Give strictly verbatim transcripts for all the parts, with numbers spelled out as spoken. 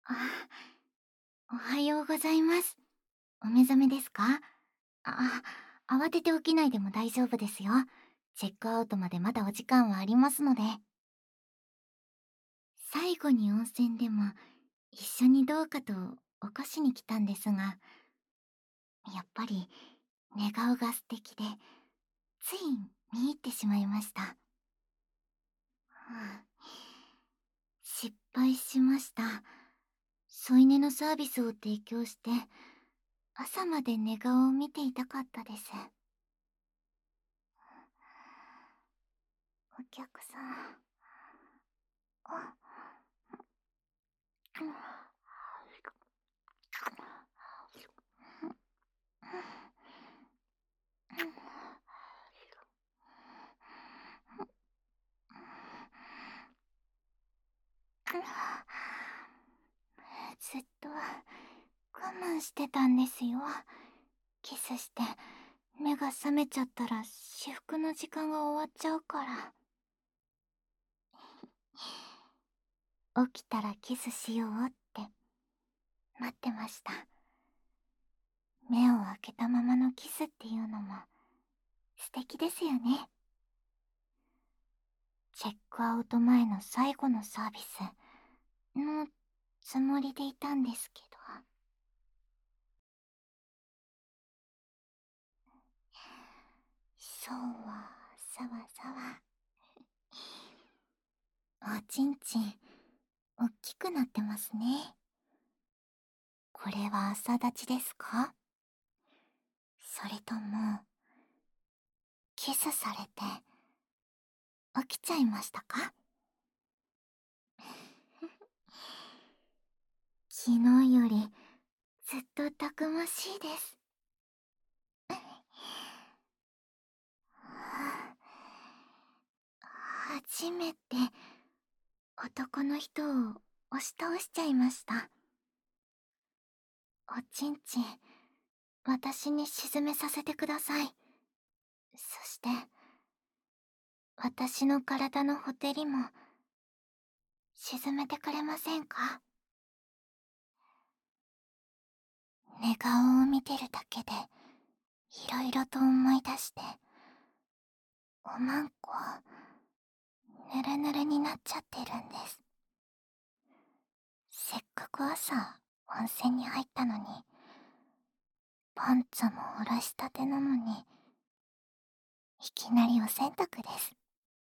あ、おはようございます。お目覚めですか？あ、慌てて起きないでも大丈夫ですよ。チェックアウトまでまだお時間はありますので。最後に温泉でも一緒にどうかと起こしに来たんですが、やっぱり寝顔が素敵で、つい見入ってしまいました。はあ、失敗しました。添い寝のサービスを提供して、朝まで寝顔を見ていたかったです。お客さん。あ、ずっと我慢してたんですよ。キスして目が覚めちゃったら至福の時間が終わっちゃうから。起きたらキスしようって待ってました。目を開けたままのキスっていうのも素敵ですよね。チェックアウト前の最後のサービスのつもりでいたんですけど。そうはさわさわ。おちんちんおっきくなってますね。これは朝立ちですか？それともキスされて起きちゃいましたか？昨日よりずっとたくましいです。初めて男の人を押し倒しちゃいました。おちんちん私に沈めさせてください。そして私の体のほてりも沈めてくれませんか？寝顔を見てるだけでいろいろと思い出して、おまんこぬるぬるになっちゃってるんです。せっかく朝温泉に入ったのに、パンツも下ろしたてなのに、いきなりお洗濯です。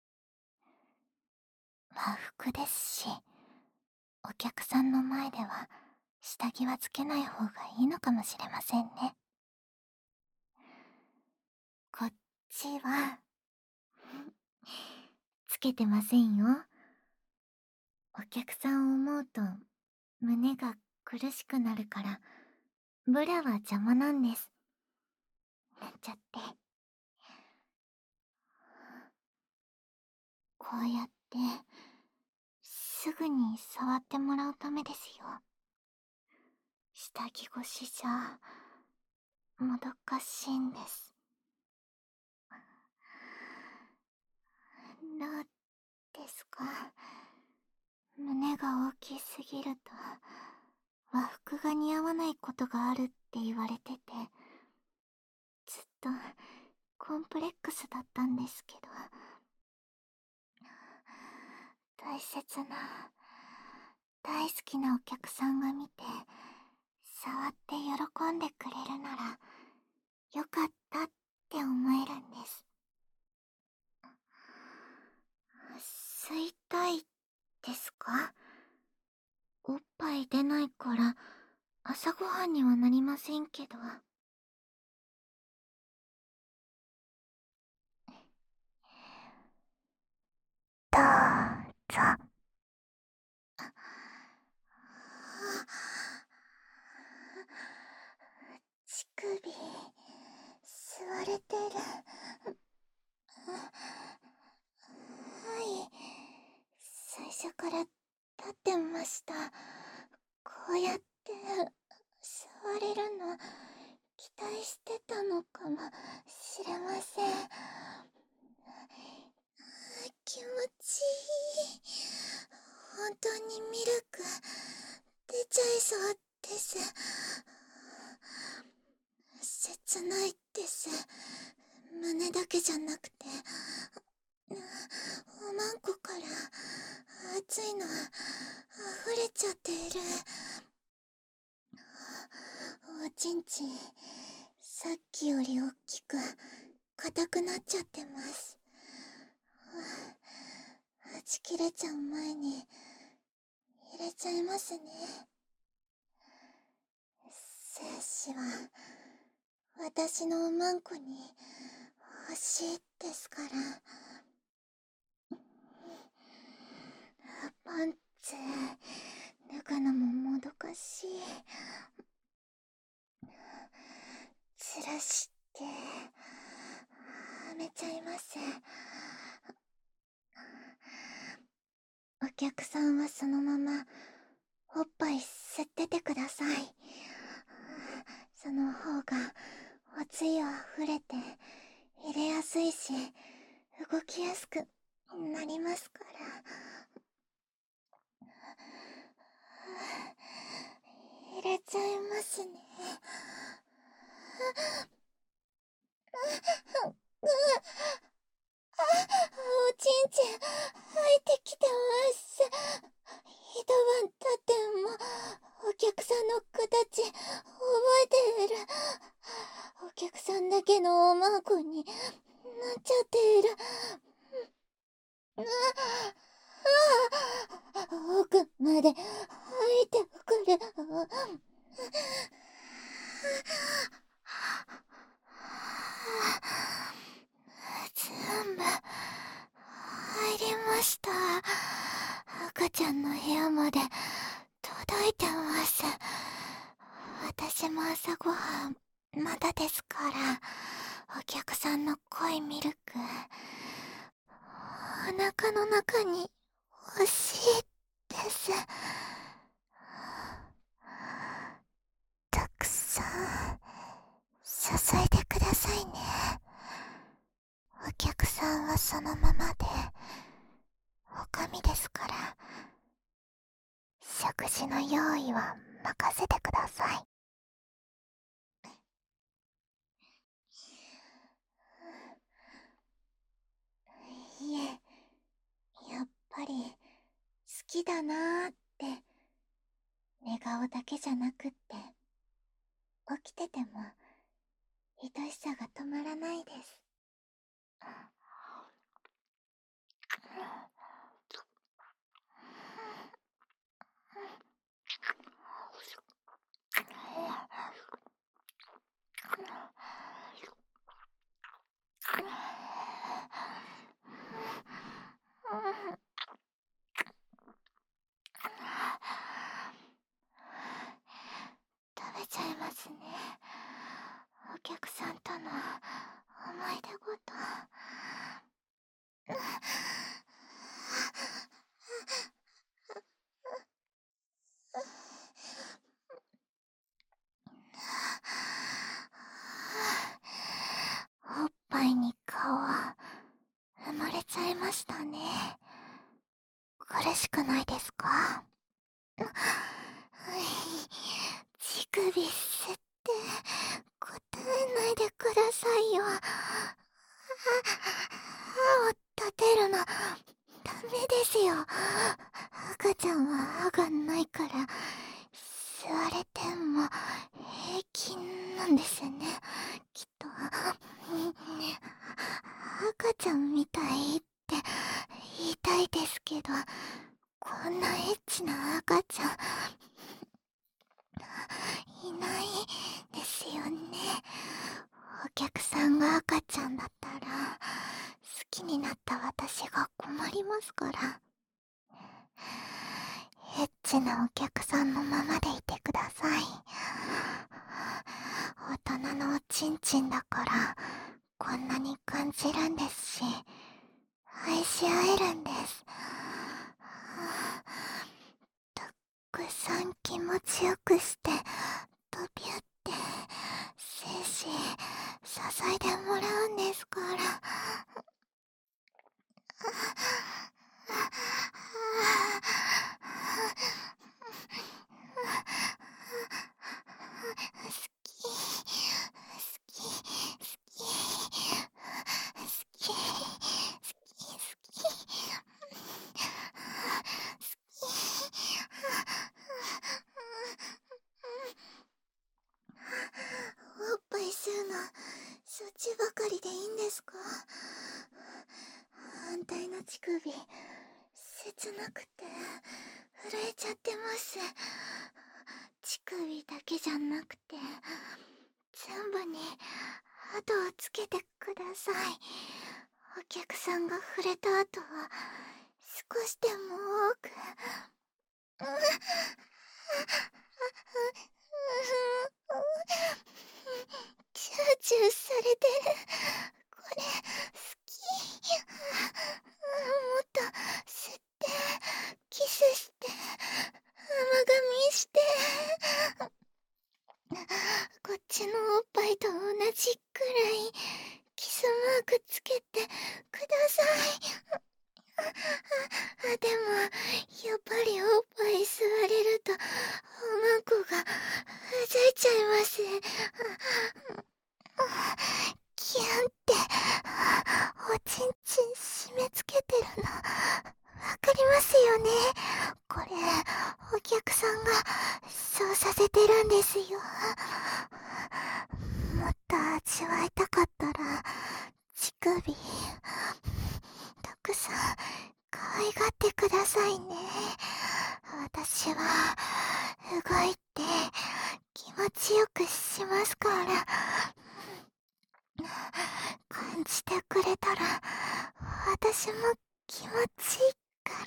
和服ですし、お客さんの前では下着はつけない方がいいのかもしれませんね。こっちはつけてませんよ。お客さんを思うと胸が苦しくなるから、ブラは邪魔なんです。なんちゃって。こうやってすぐに触ってもらうためですよ。下着越しじゃもどかしいんです。どうですか？胸が大きすぎると和服が似合わないことがあるって言われてて、ずっとコンプレックスだったんですけど、大切な大好きなお客さんが見て触って喜んでくれるならよかったって思えるんです。吸いたいですか？おっぱい出ないから朝ごはんにはなりませんけど。どうぞ。乳首吸われてる。はい、最初から立ってました。こうやって吸われるの期待してたのかもしれません。気持ちいい。本当にミルク出ちゃそうです。切ないです。胸だけじゃなくて、おまんこから熱いの溢れちゃっている。おちんちん、さっきより大きく硬くなっちゃってます。はち切れちゃう前に入れちゃいますね。精子は私のおまんこに欲しいですから。パンツ脱ぐのももどかしい。吊るしてはめちゃいます。お客さんはそのままおっぱい吸っててください。その方がおつゆあふれて入れやすいし、動きやすくなりますから。入れちゃいますね。おちんちん入ってきてます。一晩経ってもお客さんの形覚えている。お客さんだけのおまんこになっちゃっている。奥まで入ってくる。全部入りました。赤ちゃんの部屋まで届いてます。私も朝ごはんまだですから、お客さんの濃いミルクお腹の中に欲しいです。たくさん注いでくださいね。お客さんはそのままでおかみですから、食事の用意は任せてください。いえ、やっぱり好きだなーって寝顔だけじゃなくって、起きてても愛しさが止まらないです。食べちゃいますね。お客さんとの思い出ごと。おっぱいに顔生まれちゃいましたね。苦しくないですか？乳首吸って答えないでくださいよ。歯を立てるのダメですよ。赤ちゃんは歯がないから吸われても平気なんですね、きっと。赤ちゃんみたいって言いたいですけど、こんなエッチな赤ちゃんいないですよね。お客さんが赤ちゃんだったら好きになった私が困りますから。エッチなお客さんのままでいてください。大人のおちんちんだからこんなに感じるんですし、愛し合えるんです。たくさん気持ちよくして飛び合って精子支えてもらうんですから。 ちばかりでいいんですか？反対の乳首、切なくて震えちゃってます。乳首だけじゃなくて、全部に跡をつけてください。お客さんが触れた後は、少しでも多く。チューチューされてる。これ、好き。もっと吸って、キスして、甘噛みして。こっちのおっぱいと同じくらい、キスマークつけてください。あ、でも、やっぱりおっぱい吸われると、おまんこが、うざいちゃいます。キュンって、おちんちん締め付けてるの、わかりますよね。これ、お客さんが、そうさせてるんですよ。もっと味わいたかったら、乳首、たくさん、可愛がってくださいね。私は、動いて、気持ちよくしますから。感じてくれたら、私も気持ちいいから。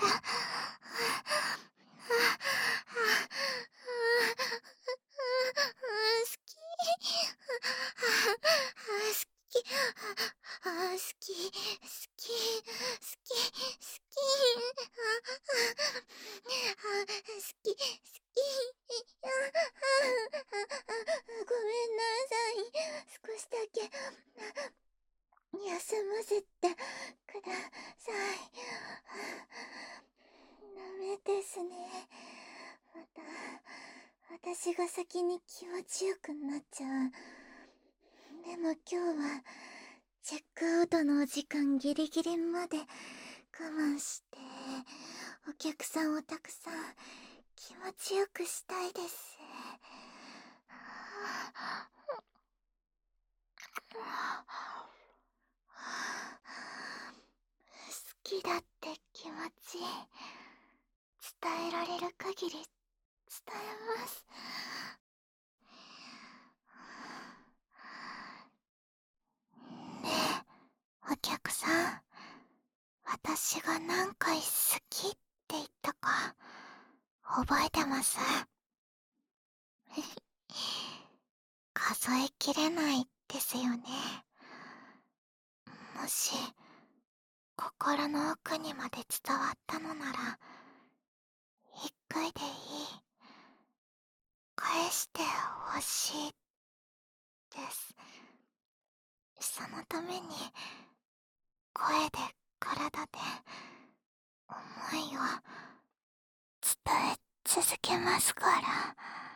好き。好き。好き。好き。好き。好き。好き。好き。ごめんなさい。少しだけ休ませてください。ダメですね。また私が先に気持ちよくなっちゃう。でも今日はチェックアウトのお時間ギリギリまで我慢して、お客さんをたくさん気持ちよくしたいです。好きだって気持ち伝えられる限り伝えます。ねえ、お客さん、私が何回好きって言ったか覚えてます？数えきれないですよね。もし心の奥にまで伝わったのなら、一回でいい。返してほしいです。そのために声で体で思いを伝え続けますから。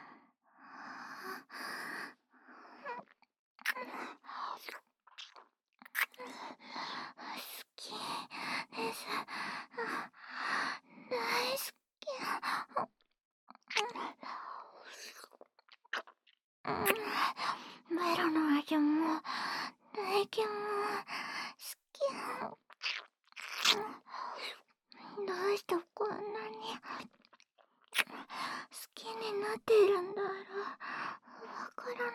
好きです。大好き。ベロの味も唾液も好き。どうしてこんなに好きになっているんだろう。わからない。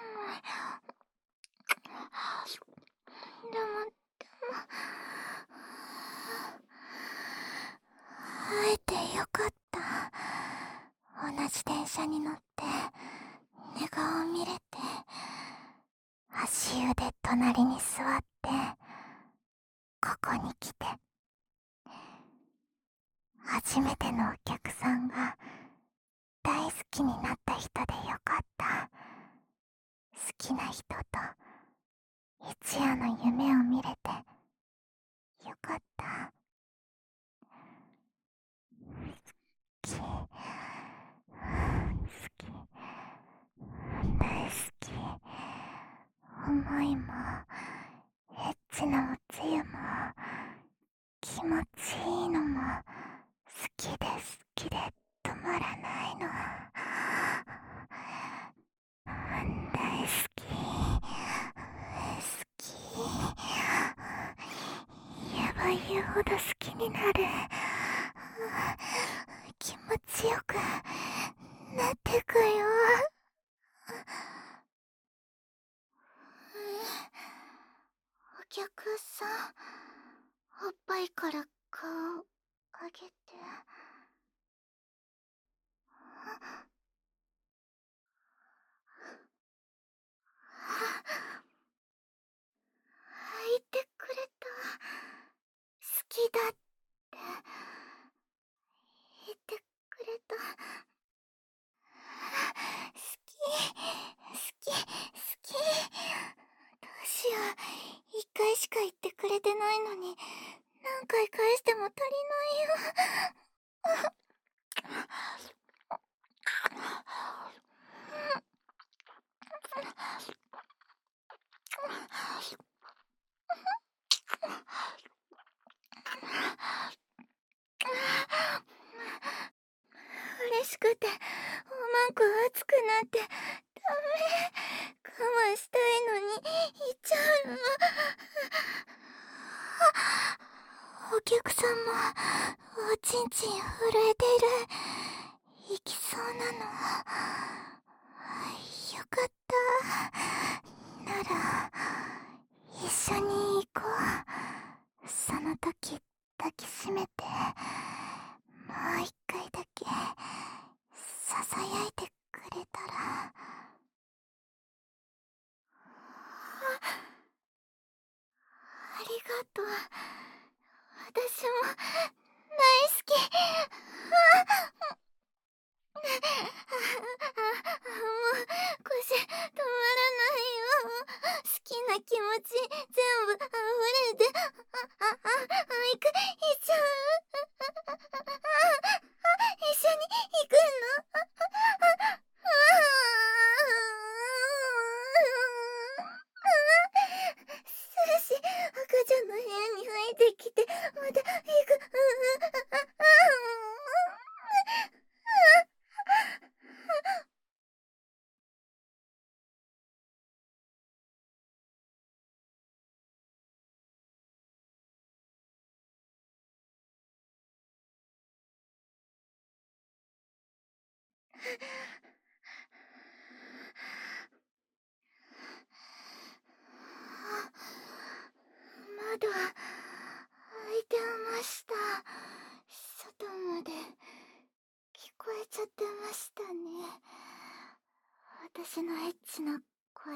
でもでも会えてよかった。同じ電車に乗って寝顔見れて、足湯で隣に座って、ここに来て、初めてのお客さんが大好きになった人でよかった。好きな人と一夜の夢を見れてよかった。好き、好き、大好き。思いもエッチなおつゆも気持ちいいのも好きで好きで止まらないの。大好き、好き。 るほど好きになる。気持ちよくなってくよ。お客さん、おっぱいから顔あげて。言ってくれた。好きだって言ってくれた。好き、好き、好き。どうしよう。一回しか言ってくれてないのに、何回返しても足りないよ。嬉しくておまんこ熱くなってダメ。我慢したいのに言っちゃうの。お客さんもおちんちん震えている。行きそうなの。よかった。なら一緒に行こう。その時抱きしめてもう一回だけささやいてくれたら。ありがとう。私も大好き。もう腰止まらないよ。好きな気持ち全部溢れて、あ、あ、あ、あ、行く、行っちゃう。一緒に行くの？少し赤ちゃんの部屋に入ってきて、また行く。窓開いてました。外まで聞こえちゃってましたね。私のエッチな声。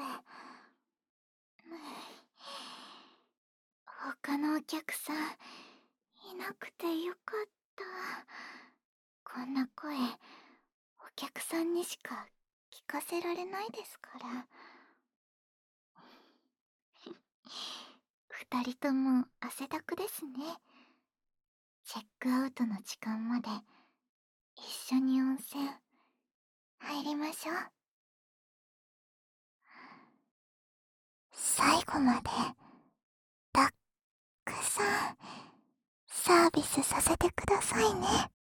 他のお客さんいなくてよかった。こんな声お客さんにしか聞かせられないですから。二人とも汗だくですね。チェックアウトの時間まで一緒に温泉入りましょう。最後までたっくさんサービスさせてくださいね。